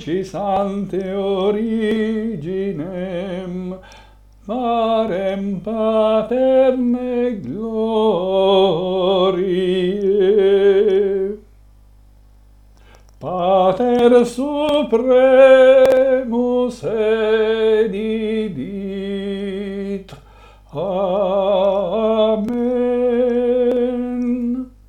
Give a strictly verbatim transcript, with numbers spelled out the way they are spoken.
introducis ante originem parem paterne gloriae. Pater supremus